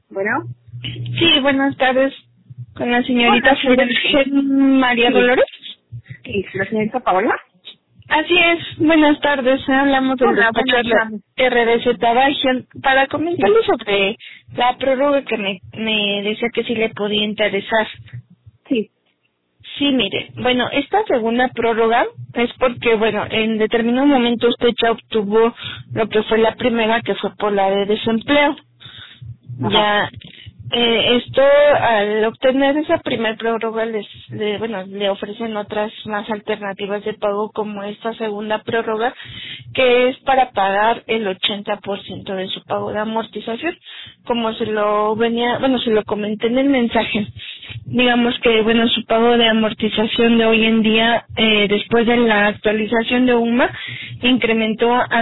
Bueno, Sí, buenas tardes. Con la señorita hola, señorita. María Sí, Dolores. sí, la señorita Paola. Así es, buenas tardes. Hablamos del Hola, despacho buenas tardes. RDZ Bajío para Sí, comentarle sobre la prórroga que me decía que sí le podía interesar. sí, Sí, mire, bueno, esta segunda prórroga es porque, bueno, en determinado momento usted ya obtuvo lo que fue la primera, que fue por la de desempleo. ajá, Ya, esto, al obtener esa primer prórroga, le ofrecen otras más alternativas de pago, como esta segunda prórroga, que es para pagar el 80% de su pago de amortización, como se lo comenté en el mensaje. Digamos que, bueno, su pago de amortización de hoy en día, después de la actualización de UMA, incrementó a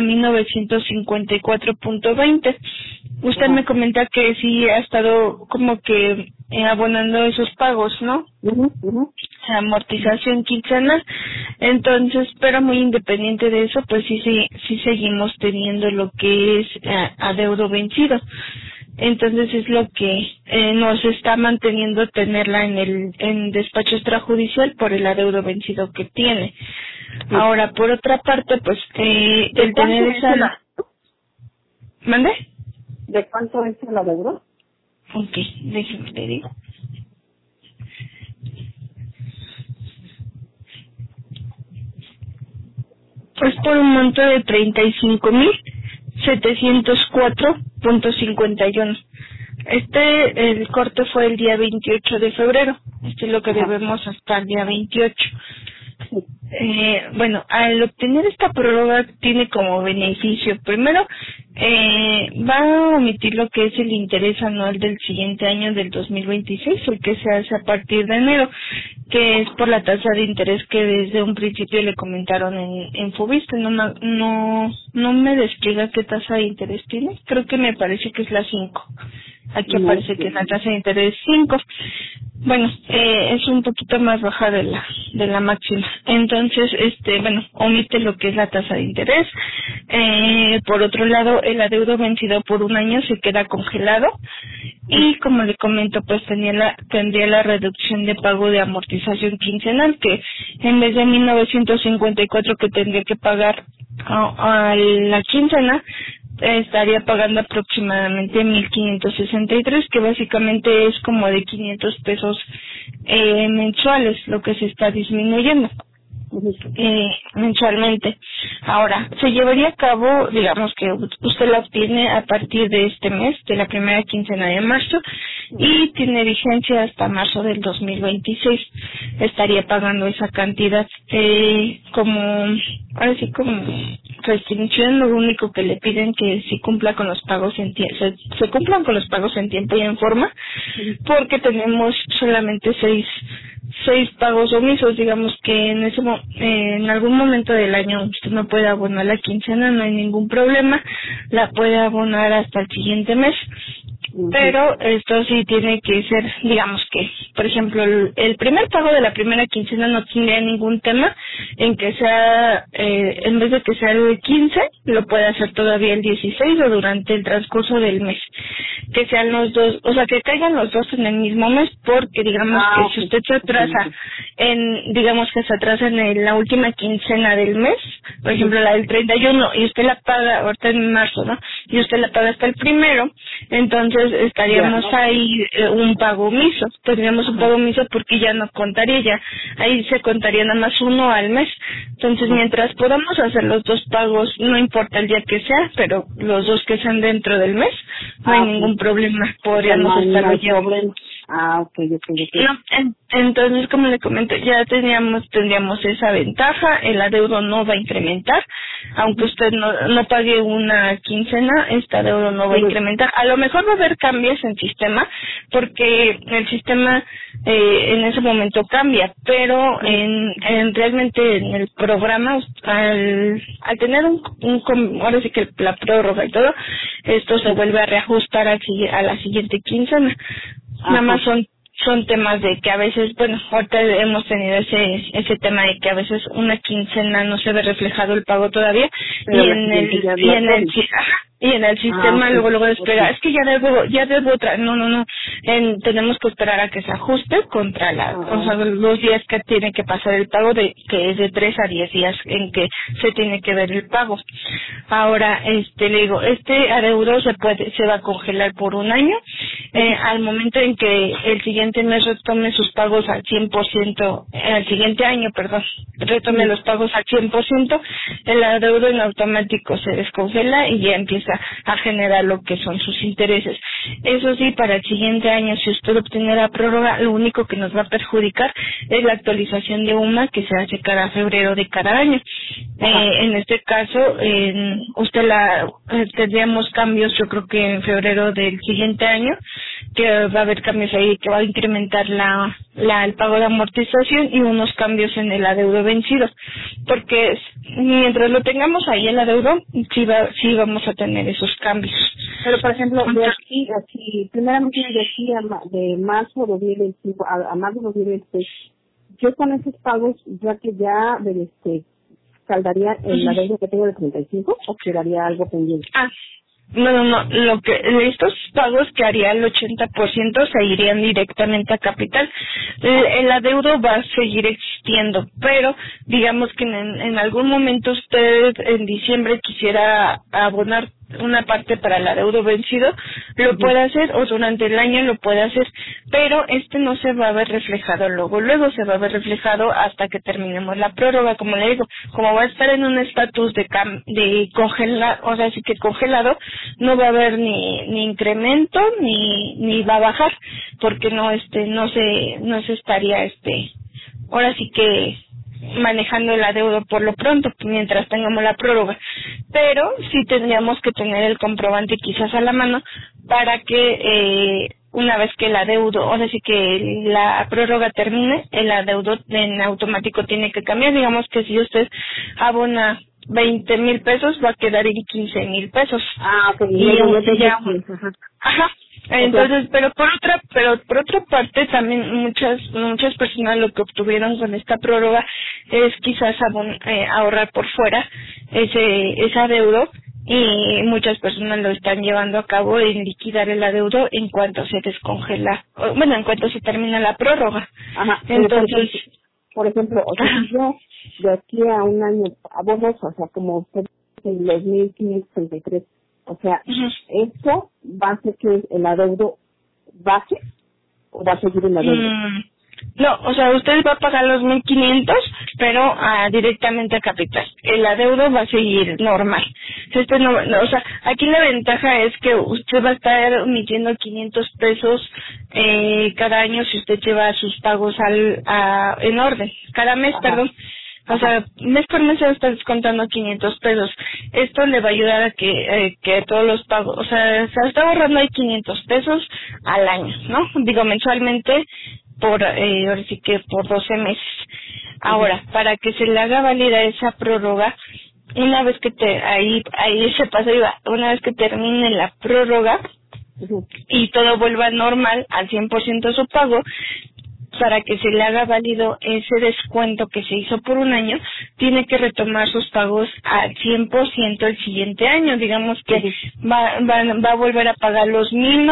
1954.20. Usted me ajá. comenta que sí ha estado como que abonando esos pagos, ¿no? Ujú. Amortización quincenal. Entonces, pero muy independiente de eso, pues sí seguimos teniendo lo que es adeudo vencido. Entonces es lo que nos está manteniendo tenerla en despacho extrajudicial por el adeudo vencido que tiene. Sí. Ahora, por otra parte, pues ¿De el cuánto tener es esa... ¿Mande? ¿De cuánto es el adeudo? Ok, déjeme le digo. Pues por un monto de 35.704.51. El corte fue el día 28 de febrero. Esto es lo que Ajá, debemos hasta el día 28. sí. Bueno, al obtener esta prórroga tiene como beneficio, primero, va a omitir lo que es el interés anual del siguiente año del 2026, el que se hace a partir de enero, que es por la tasa de interés que desde un principio le comentaron en Fubiste. No me despliega qué tasa de interés tiene, creo que me parece que es la 5. Aquí No aparece que sé. la tasa de interés es 5. Bueno, es un poquito más baja de la máxima. Entonces, bueno, omite lo que es la tasa de interés. Por otro lado, el adeudo vencido por un año se queda congelado y, como le comento, pues tendría la reducción de pago de amortización quincenal, que en vez de 1954 que tendría que pagar a la quincena, estaría pagando aproximadamente 1.563, que básicamente es como de 500 pesos mensuales, lo que se está disminuyendo Ujú. mensualmente. Ahora, se llevaría a cabo, digamos que usted la obtiene a partir de este mes, de la primera quincena de marzo, y tiene vigencia hasta marzo del 2026. Estaría pagando esa cantidad ahora sí como restricción. Lo único que le piden que si cumpla con los pagos se cumplan con los pagos en tiempo y en forma, porque tenemos solamente seis pagos omisos. Digamos que en algún momento del año usted no puede abonar la quincena, no hay ningún problema, la puede abonar hasta el siguiente mes, Ujú. pero esto sí tiene que ser, digamos que, por ejemplo, el primer pago de la primera quincena no tendría ningún tema en que sea, en vez de que sea el 15, lo puede hacer todavía el 16 o durante el transcurso del mes. Que sean los dos, o sea, que caigan los dos en el mismo mes, porque digamos que Ok. si usted se atrasa digamos que se atrasa en la última quincena del mes, por Ujú. ejemplo la del 31, y usted la paga ahorita en marzo, ¿no? Y usted la paga hasta el primero, entonces Ya. estaríamos ahí un pago omiso, tendríamos un Ajá, pago omiso porque ya no contaría, ya ahí se contaría nada más uno al mes. Entonces, ajá. mientras podamos hacer los dos pagos, no importa el día que sea, pero los dos que sean dentro del mes, no hay Ok. ningún problema, O sea, podríamos no estarlo hay llevando. problema. Ok. No, entonces, como le comento, ya tendríamos esa ventaja. El adeudo no va a incrementar, aunque Ujú. usted no pague una quincena, este adeudo no va a Ujú. incrementar. A lo mejor va a haber cambios en sistema, porque el sistema en ese momento cambia, pero realmente en el programa, al tener ahora sí que la prórroga y todo, esto se Ujú. vuelve a reajustar a la siguiente quincena. Nada más Ajá. son temas de que a veces, bueno, ahorita hemos tenido ese tema de que a veces una quincena no se ve reflejado el pago todavía Pero y en el sistema luego espera, es que ya debo otra, no, tenemos que esperar a que se ajuste contra o sea, los días que tiene que pasar el pago, que es de 3 a 10 días en que se tiene que ver el pago. Ahora, le digo, este adeudo se va a congelar por un año, al momento en que el siguiente mes retome sus pagos al 100%, el siguiente año, perdón, retome los pagos al 100%, el adeudo en automático se descongela y ya empieza a generar lo que son sus intereses. Eso sí, para el siguiente año, si usted obtiene la prórroga, lo único que nos va a perjudicar es la actualización de UMA que se hace cada febrero de cada año. En este caso, tendríamos cambios, yo creo que en febrero del siguiente año, que va a haber cambios ahí, que va a incrementar el pago de amortización y unos cambios en el adeudo vencido, porque mientras lo tengamos ahí el adeudo, sí vamos a tener esos cambios. Pero, por ejemplo, de aquí, primeramente de aquí de marzo de 2025 a marzo de 2026, yo con esos pagos, ya saldaría el adeudo que tengo de 35 o quedaría algo pendiente. No, estos pagos que haría el 80% se irían directamente a capital. El adeudo va a seguir existiendo, pero digamos que en algún momento usted en diciembre quisiera abonar una parte para el adeudo vencido, lo puede hacer, o durante el año lo puede hacer, pero no se va a ver reflejado luego se va a ver reflejado hasta que terminemos la prórroga. Como le digo, como va a estar en un estatus de congelar, o sea, sí que congelado, no va a haber ni incremento ni va a bajar, porque no se estaría ahora sí que manejando el adeudo por lo pronto mientras tengamos la prórroga, pero sí tendríamos que tener el comprobante quizás a la mano para que una vez que el adeudo, ahora sí que la prórroga termine, el adeudo en automático tiene que cambiar. Digamos que si usted abona 20,000 pesos, va a quedar en 15,000 pesos. Entonces, pero por otra parte también muchas personas lo que obtuvieron con esta prórroga es quizás ahorrar por fuera ese adeudo, y muchas personas lo están llevando a cabo en liquidar el adeudo en cuanto se descongela, en cuanto se termina la prórroga. Entonces, por ejemplo, si yo de aquí a un año abono, o sea, como usted en los 1,533, o sea, ¿esto va a hacer que el adeudo baje o va a seguir el adeudo? No, o sea, usted va a pagar los 1,500, pero directamente a capital. El adeudo va a seguir normal. O sea, aquí la ventaja es que usted va a estar emitiendo 500 pesos cada año si usted lleva sus pagos en orden, cada mes, perdón. O sea, mes por mes se va a estar descontando 500 pesos. Esto le va a ayudar a que todos los pagos, o sea, se está ahorrando ahí 500 pesos al año, ¿no? Digo, mensualmente ahora sí que por 12 meses. Ahora, para que se le haga válida esa prórroga, una vez que ahí se pasa, una vez que termine la prórroga y todo vuelva normal al 100% su pago, para que se le haga válido ese descuento que se hizo por un año, tiene que retomar sus pagos al 100% el siguiente año. Digamos que va a volver a pagar los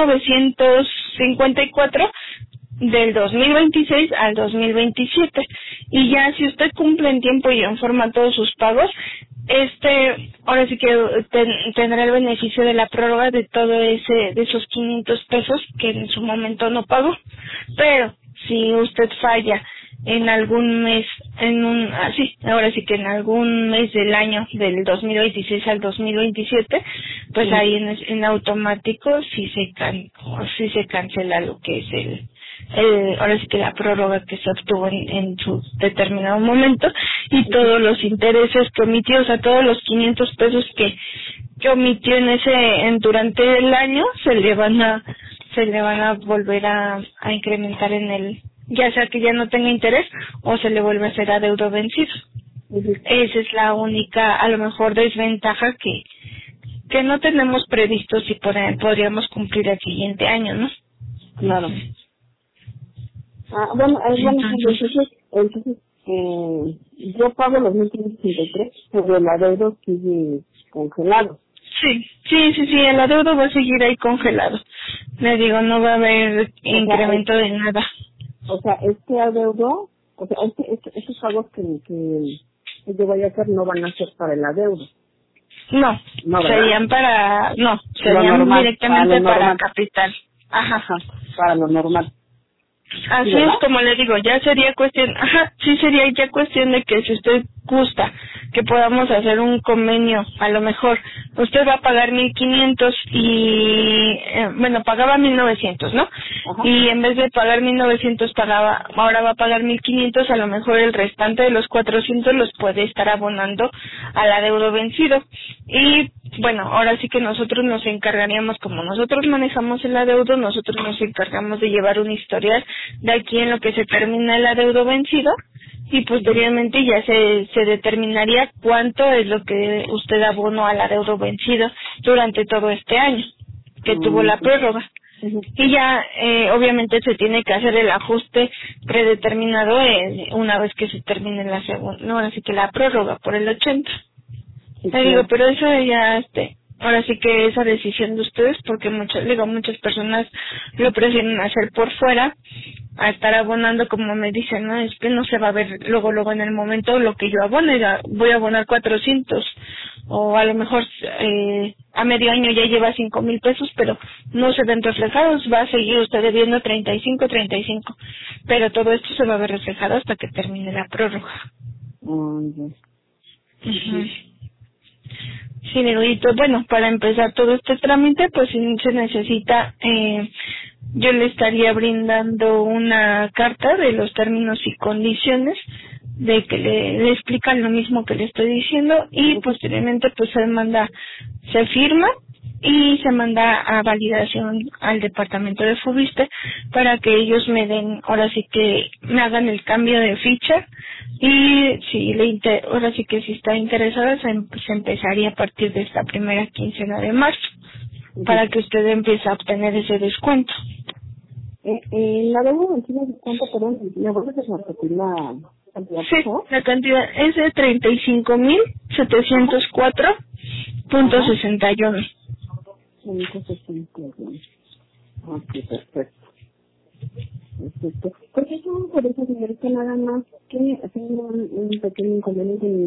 1,954 del 2026 al 2027. Y ya si usted cumple en tiempo y en forma todos sus pagos, ahora sí que tendrá el beneficio de la prórroga de de esos 500 pesos que en su momento no pagó. Pero si usted falla en algún mes, ahora sí que en algún mes del año del 2026 al 2027, pues ahí en automático sí se cancela lo que es ahora sí que la prórroga que se obtuvo en su determinado momento, y todos los intereses que omitió, o sea, todos los 500 pesos que omitió durante el año se le van a volver a incrementar ya sea que ya no tenga interés o se le vuelve a hacer adeudo vencido. Esa es la única, a lo mejor, desventaja que no tenemos previsto si podríamos cumplir el siguiente año, ¿no? Claro. Bueno, entonces yo pago los 1.563, pero el adeudo sigue congelado. Sí, el adeudo va a seguir ahí congelado. Le digo, no va a haber incremento de nada. O sea, este adeudo, estos pagos que yo voy a hacer no van a ser para el adeudo. No, serían directamente para capital. Ajá, para lo normal. Así es, como le digo, ya sería cuestión, sería ya cuestión de que si usted gusta que podamos hacer un convenio, a lo mejor usted va a pagar 1.500 y, pagaba 1.900, ¿no? Ajá. Y en vez de pagar 1.900 ahora va a pagar 1.500, a lo mejor el restante de los 400 los puede estar abonando al adeudo vencido. Y bueno, ahora sí que nosotros nos encargaríamos, como nosotros manejamos el adeudo, nosotros nos encargamos de llevar un historial de aquí en lo que se termina el adeudo vencido, y posteriormente ya se determinaría cuánto es lo que usted abonó al adeudo vencido durante todo este año que tuvo la prórroga. Y ya obviamente se tiene que hacer el ajuste predeterminado una vez que se termine la segunda, ahora sí que la prórroga por el 80. Le digo, pero eso ya ahora sí que esa decisión de ustedes, porque muchas personas lo prefieren hacer por fuera a estar abonando, como me dicen, no, es que no se va a ver luego en el momento lo que yo abone, voy a abonar 400, o a lo mejor a medio año ya lleva 5,000 pesos, pero no se ven reflejados, va a seguir usted debiendo 35, pero todo esto se va a ver reflejado hasta que termine la prórroga. Sí, y pues bueno, para empezar todo este trámite, pues si se necesita, yo le estaría brindando una carta de los términos y condiciones, de que le explican lo mismo que le estoy diciendo, y posteriormente pues se firma y se manda a validación al departamento de Fobiste para que ellos ahora sí que me hagan el cambio de ficha, y ahora sí que si está interesada se empezaría a partir de esta primera quincena de marzo para que usted empiece a obtener ese descuento. La deuda vencida de cuánto, perdón, ¿me vuelves a repetir la cantidad? Sí, la cantidad es de 35,704.61. Ok, perfecto. Porque yo por eso, señorita, nada más que tengo un pequeño inconveniente en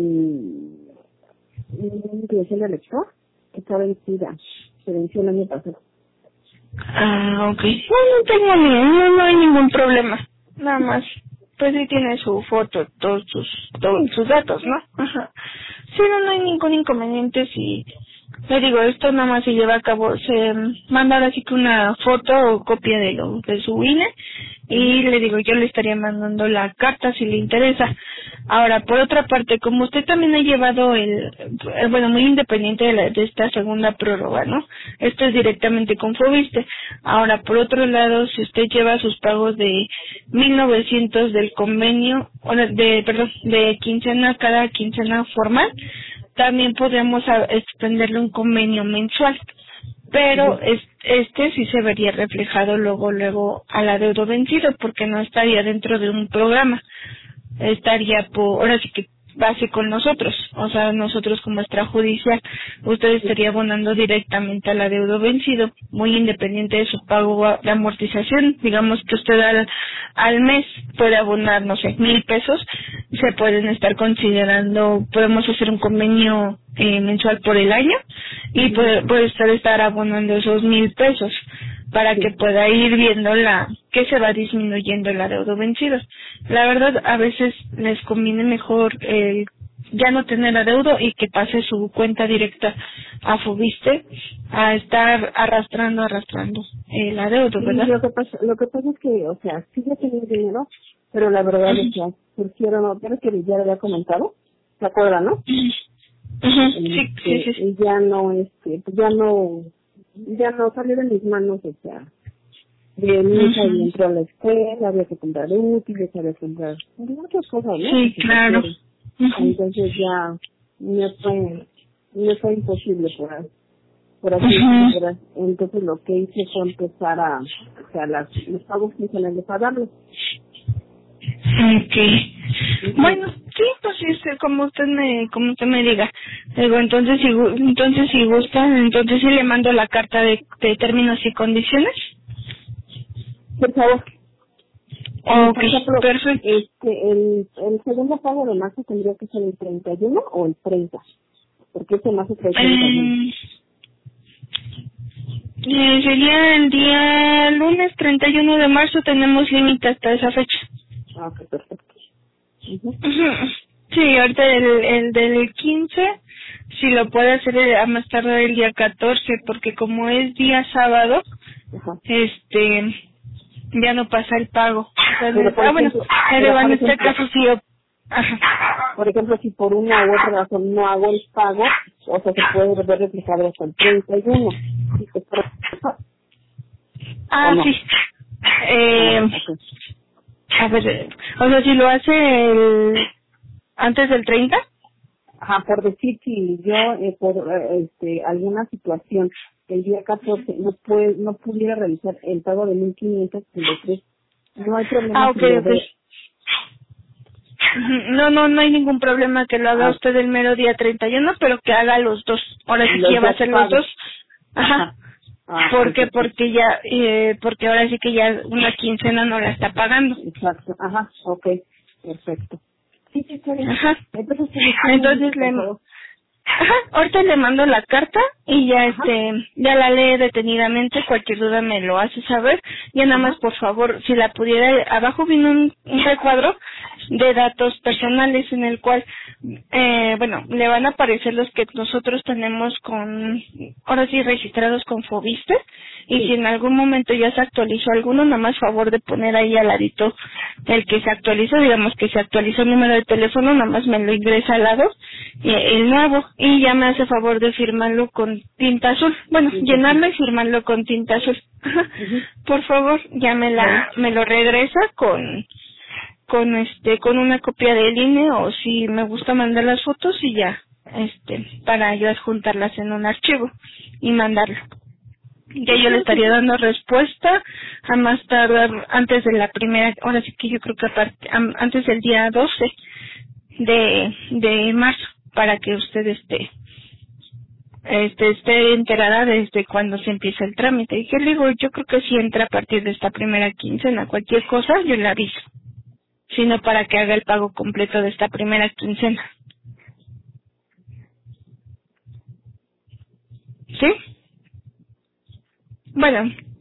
mi credencial de lector, que está vencida, se venció el año pasado. Ok. No hay ningún problema. Nada más, pues sí tiene su foto, todos sus datos, ¿no? Ajá. Sí, no hay ningún inconveniente si... Le digo, esto nada más se lleva a cabo, se manda así que una foto o copia de su INE, y le digo, yo le estaría mandando la carta si le interesa. Ahora, por otra parte, como usted también ha llevado muy independiente de esta segunda prórroga, ¿no? Esto es directamente con Fobiste. Ahora, por otro lado, si usted lleva sus pagos de 1.900 del convenio, de quincena, cada quincena formal, también podemos extenderle un convenio mensual, pero sí se vería reflejado luego al adeudo vencido, porque no estaría dentro de un programa, estaría ahora sí que base con nosotros, o sea, nosotros como extrajudicial, usted estaría abonando directamente al adeudo vencido, muy independiente de su pago de amortización. Digamos que usted al mes puede abonar, no sé, 1,000 pesos, se pueden estar considerando, podemos hacer un convenio mensual por el año, y puede usted estar abonando esos 1,000 pesos para que pueda ir viendo que se va disminuyendo el adeudo vencido. La verdad, a veces les conviene mejor ya no tener adeudo y que pase su cuenta directa a Fobiste a estar arrastrando el adeudo, ¿verdad? Sí, lo que pasa es que, o sea, sí ya tenía dinero, pero la verdad es que surgieron, pero que ya lo había comentado, ¿se acuerdan, no? Sí. Y ya no, ya no salió de mis manos, o sea, de mi hija entró a la escuela, había que comprar útiles, había que comprar muchas cosas, ¿no? Sí, claro. Entonces ya me fue imposible por así decirlo. Entonces lo que hice fue empezar los pagos quincenales a darlos. Okay. Bueno, sí, pues sí, como usted me diga. Digo, entonces si gusta, entonces sí le mando la carta de términos y condiciones. Por favor. Por Okay, ejemplo, perfecto. el segundo pago de marzo tendría que ser el 31 o el 30, porque ese marzo trae 31. Sería el día lunes 31 de marzo, tenemos límite hasta esa fecha. Ah, ok, perfecto. Ujú. Ujú. Sí, ahorita el del 15, si lo puede hacer a más tardar el día 14, porque como es día sábado, Ajá. ya no pasa el pago. Pero Entonces, por ejemplo, pero en este caso sí yo... Ajá. por ejemplo, si por una u otra razón no hago el pago, o sea, se puede ver reflejado hasta el 31. ¿Sí? ¿O no? Sí. Ok. A ver, o sea, si lo hace antes del 30. Ajá, por decir si yo por alguna situación el día 14 no pudiera realizar el pago de 1,533, no hay problema si lo Ok. ve. Ujú. No hay ningún problema que lo haga Ah, usted el mero día 31, pero que haga los dos. Ahora sí que los ya va a dos ser los pagos. dos. Ajá. Ok, perfecto. Porque ahora sí que ya una quincena no la está pagando. Exacto, ajá, ok, perfecto. Sí, sí, está bien. Ajá. Entonces, sí, sí, me dice, Entonces por favor. ahorita le mando la carta y ya Ajá, ya la lee detenidamente, cualquier duda me lo hace saber. Ya nada más, ajá, por favor, si la pudiera, abajo vino un recuadro de datos personales en el cual, le van a aparecer los que nosotros tenemos ahora sí registrados con Fobiste, y si sí, en algún momento ya se actualizó alguno, nada más favor de poner ahí al ladito el que se actualizó, digamos que se actualizó el número de teléfono, nada más me lo ingresa al lado, el nuevo, y ya me hace favor de firmarlo con tinta azul. Bueno, sí, sí, sí. llenarlo y firmarlo con tinta azul. Ujú. Por favor, ya Bueno, me lo regresa con una copia del INE, o si me gusta mandar las fotos y ya, para yo adjuntarlas en un archivo y mandarlo. Ya yo le claro que estaría sí. dando respuesta a más tardar antes de la primera, ahora sí que yo creo que antes del día 12 de marzo, para que usted esté enterada desde cuando se empieza el trámite. Y que le digo, yo creo que si entra a partir de esta primera quincena, cualquier cosa, yo le aviso, sino para que haga el pago completo de esta primera quincena. ¿Sí? Bueno.